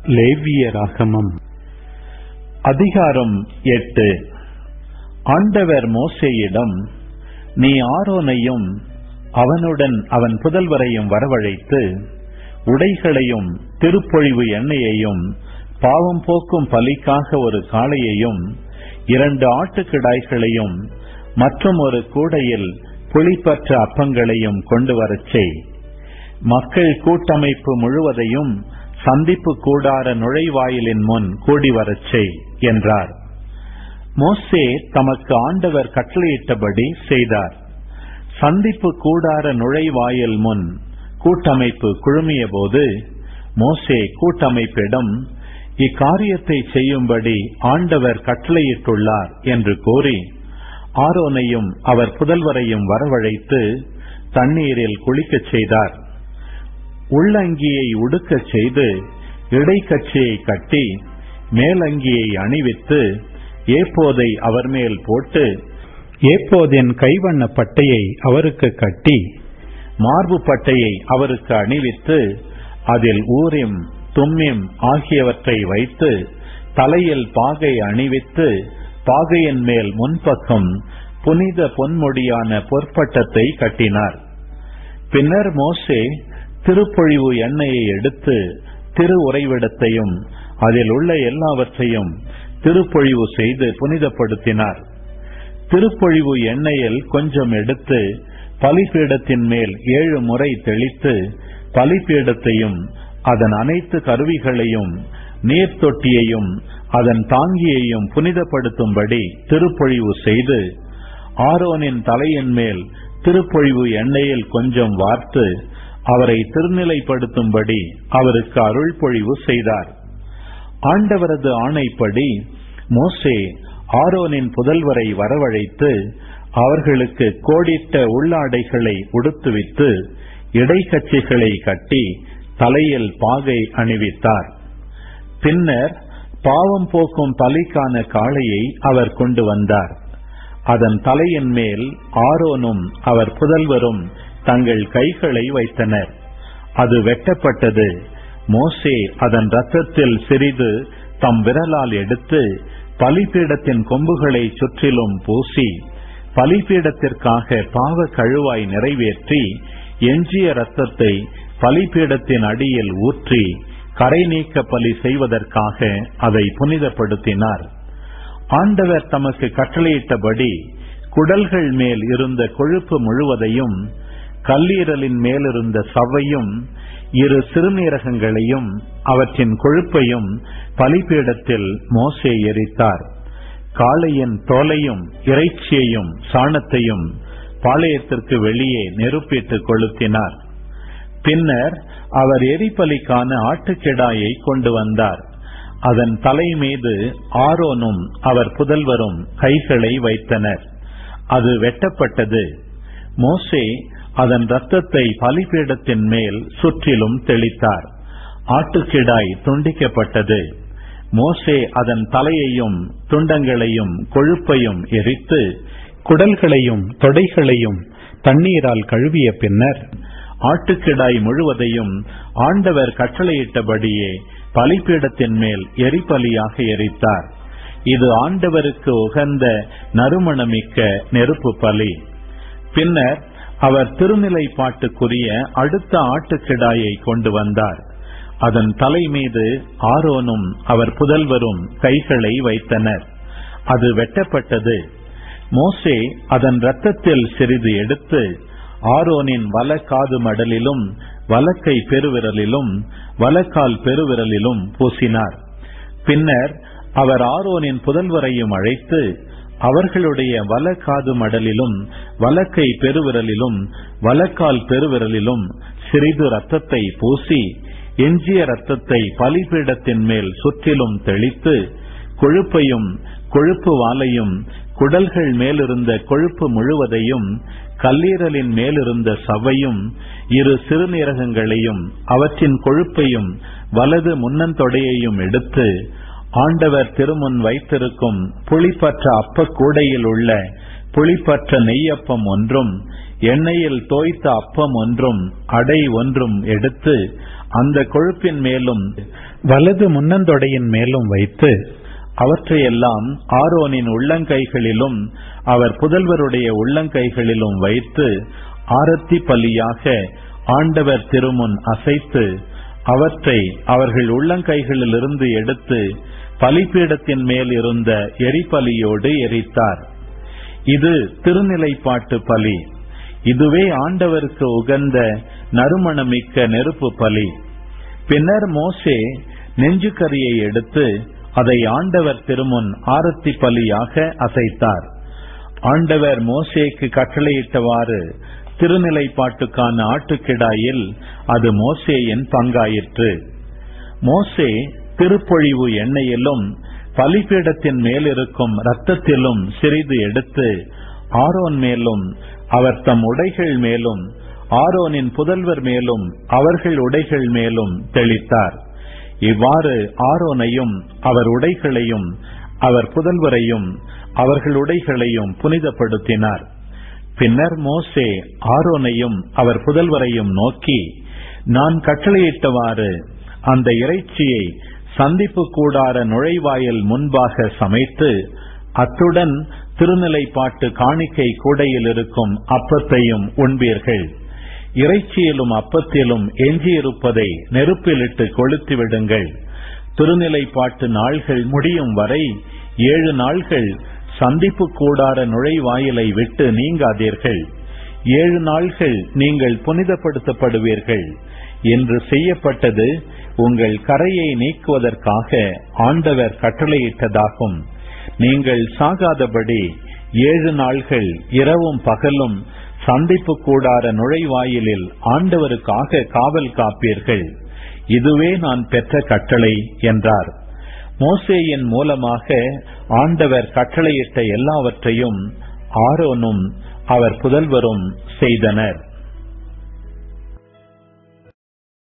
லேவியராகமம் அதிகாரம் 8. ஆண்டவர் மோசேயிடம், நீ ஆரோனையும் அவனுடன் அவன் புதல்வரையும் வரவழைத்து, உடைகளையும் திருப்பொழிவு எண்ணெயையும் பாவம் போக்கும் பலிக்காக ஒரு காளையையும் 2 ஆட்டுக்கிடாய்களையும் மற்றும் ஒரு கூடையில் புளிப்பற்ற அப்பங்களையும் கொண்டு வரச் செய். மக்கள் கூட்டமைப்பு முழுவதையும் சந்திப்பு கூடார நுழைவாயிலின் முன் கூடி வரச் செய் என்றார். மோசே தமக்கு ஆண்டவர் கட்டளையிட்டபடி செய்தார். சந்திப்பு கூடார நுழைவாயில் முன் கூட்டமைப்பு குழுமிய போது மோசே கூட்டமைப்பிடம், இக்காரியத்தை செய்யும்படி ஆண்டவர் கட்டளையிட்டுள்ளார் என்று கூறி, ஆரோனையும் அவர் புதல்வரையும் வரவழைத்து தண்ணீரில் குளிக்கச் செய்தார். உள்ளங்கியை உடுக்கச் செய்து இடைக்கச்சையை கட்டி மேலங்கியை அணிவித்து ஏப்போதை அவர் மேல் போட்டு, ஏப்போதின் கைவண்ண பட்டையை அவருக்கு கட்டி மார்பு பட்டையை அவருக்கு அணிவித்து அதில் ஊரிம் தும்மிம் ஆகியவற்றை வைத்து தலையில் பாகை அணிவித்து பாகையின் மேல் முன்பக்கம் புனித பொன்முடியான பொற்பட்டத்தை கட்டினார். பின்னர் மோசே திருப்பொழிவு எண்ணெயை எடுத்து திரு உறைவிடத்தையும் அதில் உள்ள எல்லாவற்றையும் திருப்பொழிவு செய்து புனிதப்படுத்தினார். திருப்பொழிவு எண்ணெயில் கொஞ்சம் எடுத்து பலிபீடத்தின் மேல் 7 முறை தெளித்து பலிபீடத்தையும் அதன் அனைத்து கருவிகளையும் நீர் தொட்டியையும் அதன் தாங்கியையும் புனிதப்படுத்தும்படி திருப்பொழிவு செய்து, ஆரோனின் தலையின் மேல் திருப்பொழிவு எண்ணெயில் கொஞ்சம் வார்த்து அவரை திருநிலைப்படுத்தும்படி அவருக்கு அருள் பொழிவு செய்தார். ஆண்டவரது ஆணைப்படி மோசே ஆரோனின் புதல்வரை வரவழைத்து அவர்களுக்கு கோடிட்ட உள்ளாடைகளை உடுத்துவித்து இடைக்கச்சைகளை கட்டி தலையில் பாகை அணிவித்தார். பின்னர் பாவம் போக்கும் பலிக்கான காளையை அவர் கொண்டு வந்தார். அதன் தலையின் மேல் ஆரோனும் அவர் புதல்வரும் தங்கள் கைகளை வைத்தனர். அது வெட்டப்பட்டது. மோசே அதன் இரத்தத்தில் சிறிது தம் விரலால் எடுத்து பலிபீடத்தின் கொம்புகளை சுற்றிலும் பூசி பலிபீடத்திற்காக பாவ கழுவாய் நிறைவேற்றி எஞ்சிய இரத்தத்தை பலிபீடத்தின் அடியில் ஊற்றி கரை நீக்க பலி செய்வதற்காக அதை புனிதப்படுத்தினார். ஆண்டவர் தமக்கு கட்டளையிட்டபடி குடல்கள் மேல் இருந்த கொழுப்பு முழுவதையும், கல்லீரலின் மேலிருந்த சவ்வையும் 2 சிறுநீரகங்களையும் அவற்றின் கொழுப்பையும் பலிபீடத்தில் மோசே எரித்தார். காளையின் தோலையும் இறைச்சியையும் சாணத்தையும் பாளையத்திற்கு வெளியே நெருப்பிட்டு கொளுத்தினார். பின்னர் அவர் எரிபலிக்கான ஆட்டுக்கிடாயை கொண்டு வந்தார். அதன் தலை மீது ஆரோனும் அவர் புதல்வரும் கைகளை வைத்தனர். அது வெட்டப்பட்டது. மோசே அதன் இரத்தத்தை பலிபீடத்தின் மேல் சுற்றிலும் தெளித்தார். ஆட்டுக்கிடாய் துண்டிக்கப்பட்டது. மோசே அதன் தலையையும் துண்டங்களையும் கொழுப்பையும் எரித்து குடல்களையும் தொடைகளையும் தண்ணீரால் கழுவிய பின்னர் ஆட்டுக்கிடாய் முழுவதையும் ஆண்டவர் கட்டளையிட்டபடியே பலிபீடத்தின் மேல் எரிபலியாக எரித்தார். இது ஆண்டவருக்கு உகந்த நறுமணமிக்க நெருப்பு பலி. பின்னர் அவர் திருநிலைப்பாட்டுக்குரிய அடுத்த ஆட்டுக்கிடாயை கொண்டு வந்தார். அதன் தலை மீது ஆரோனும் அவர் புதல்வரும் கைகளை வைத்தனர். அது வெட்டப்பட்டது. மோசே அதன் இரத்தத்தில் சிறிது எடுத்து ஆரோனின் வலக்காது மடலிலும் வலக்கை பெருவிரலிலும் வலக்கால் பெருவிரலிலும் பூசினார். பின்னர் அவர் ஆரோனின் புதல்வரையும் அழைத்து அவர்களுடைய வலக்காது மடலிலும் வலக்கை பெருவிரலிலும் வலக்கால் பெருவிரலிலும் சிறிது இரத்தத்தை பூசி எஞ்சிய இரத்தத்தை பலிபீடத்தின் மேல் சுற்றிலும் தெளித்து கொழுப்பையும் கொழுப்பு வாலையும் குடல்கள் மேலிருந்த கொழுப்பு முழுவதையும் கல்லீரலின் மேலிருந்த சவ்வையும் 2 சிறுநீரகங்களையும் அவற்றின் கொழுப்பையும் வலது முன்னந்தொடையையும் எடுத்து ஆண்டவர் திருமுன் வைத்திருக்கும் புளிப்பற்ற அப்ப கூடையில் உள்ள புளிப்பற்ற நெய்யப்பம் ஒன்றும் எண்ணெயில் தோய்த்த அப்பம் ஒன்றும் அடை ஒன்றும் எடுத்து அந்த கொழுப்பின் மேலும் வலது முன்னந்தொடையின் மேலும் வைத்து அவற்றையெல்லாம் ஆரோனின் உள்ளங்கைகளிலும் அவர் புதல்வருடைய உள்ளங்கைகளிலும் வைத்து ஆரத்தி பலியாக ஆண்டவர் திருமுன் அசைத்து அவற்றை அவர்கள் உள்ளங்கைகளிலிருந்து எடுத்து பலிபீடத்தின் மேல் இருந்த எரிபலியோடு எரித்தார். இது திருநிலைப்பாட்டு பலி. இதுவே ஆண்டவருக்கு உகந்த நறுமணமிக்க நெருப்பு பலி. பின்னர் மோசே நெஞ்சுக்கரியை எடுத்து அதை ஆண்டவர் திருமுன் ஆரத்தி பலியாக அசைத்தார். ஆண்டவர் மோசேக்கு கட்டளையிட்டவாறு திருநிலைப்பாட்டுக்கான ஆட்டுக்கிடாயில் அது மோசேயின் பங்காயிற்று. மோசே திருப்பொழிவு எண்ணெயிலும் பலிபீடத்தின் மேலிருக்கும் இரத்தத்திலும் சிறிது எடுத்து ஆரோன் மேலும் அவர் தம் உடைகள் மேலும் ஆரோனின் புதல்வர் மேலும் அவர்கள் உடைகள் மேலும் தெளித்தார். இவ்வாறு ஆரோனையும் அவர் உடைகளையும் அவர் புதல்வரையும் அவர்கள் உடைகளையும் புனிதப்படுத்தினார். பின்னர் மோசே ஆரோனையும் அவர் புதல்வரையும் நோக்கி, நான் கட்டளையிட்டவாறு அந்த இறைச்சியை சந்திப்பு கூடார நுழைவாயில் முன்பாக சமைத்து அத்துடன் திருநிலைப்பாட்டு காணிக்கை கூடையில் இருக்கும் அப்பத்தையும் உண்பீர்கள். இறைச்சியிலும் அப்பத்திலும் எஞ்சியிருப்பதை நெருப்பிலிட்டு கொளுத்தி விடுங்கள். திருநிலைப்பாட்டு நாள்கள் முடியும் வரை 7 நாள்கள் சந்திப்பு கூடார நுழைவாயிலை விட்டு நீங்காதீர்கள். 7 நாள்கள் நீங்கள் புனிதப்படுத்தப்படுவீர்கள் என்று செய்யப்பட்டது உங்கள் கரையை நீக்குவதற்காக ஆண்டவர் கட்டளையிட்டதாகும். நீங்கள் சாகாதபடி 7 நாள்கள் இரவும் பகலும் சந்திப்பு கூடார நுழைவாயிலில் ஆண்டவருக்காக காவல் காப்பீர்கள். இதுவே நான் பெற்ற கட்டளை என்றார். மோசேயின் மூலமாக ஆண்டவர் கட்டளையிட்ட எல்லாவற்றையும் ஆரோனும் அவர் புதல்வரும் செய்தனர்.